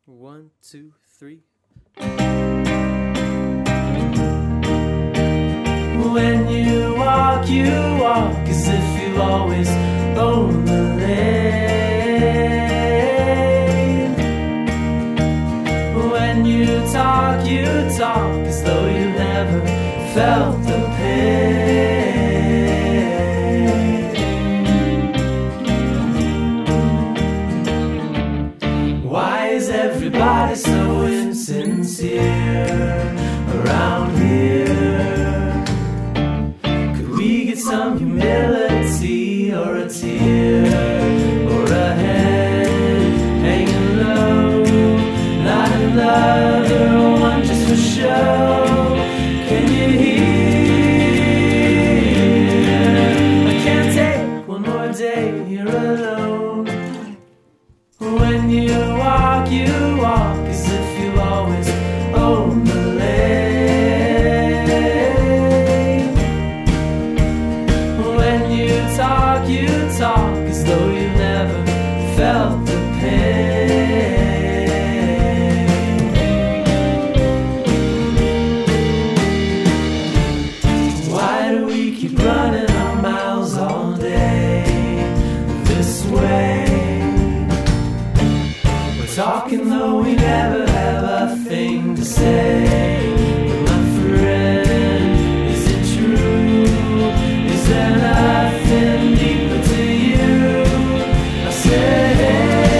One, two, three. When you walk as if you always own the lane. When you talk as though you never felt the pain. Why is everybody so insincere around here? Could we get some humility or a tear or a head hanging low? Not another one just for show. Can you hear? I can't take one more day here alone. When you walk as if you always own the lane. When you talk as though you never felt the pain. Why do we keep running our miles all day this way? Talking though we never have a thing to say. My friend, is it true? Is there nothing deeper to you? I say,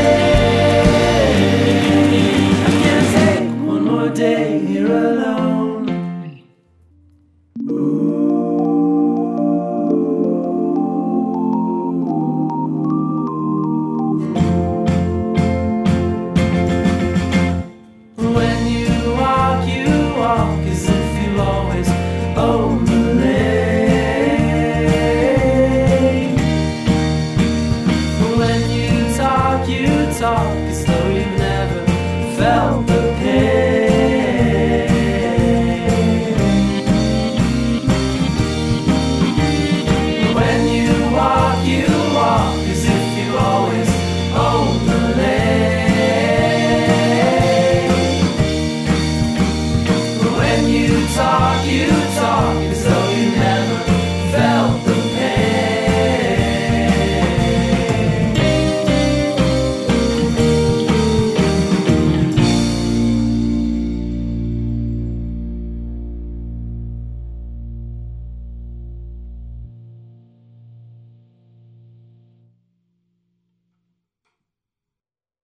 I can't take one more day here alone. When you walk as if you always own the lane. When you talk as though you never felt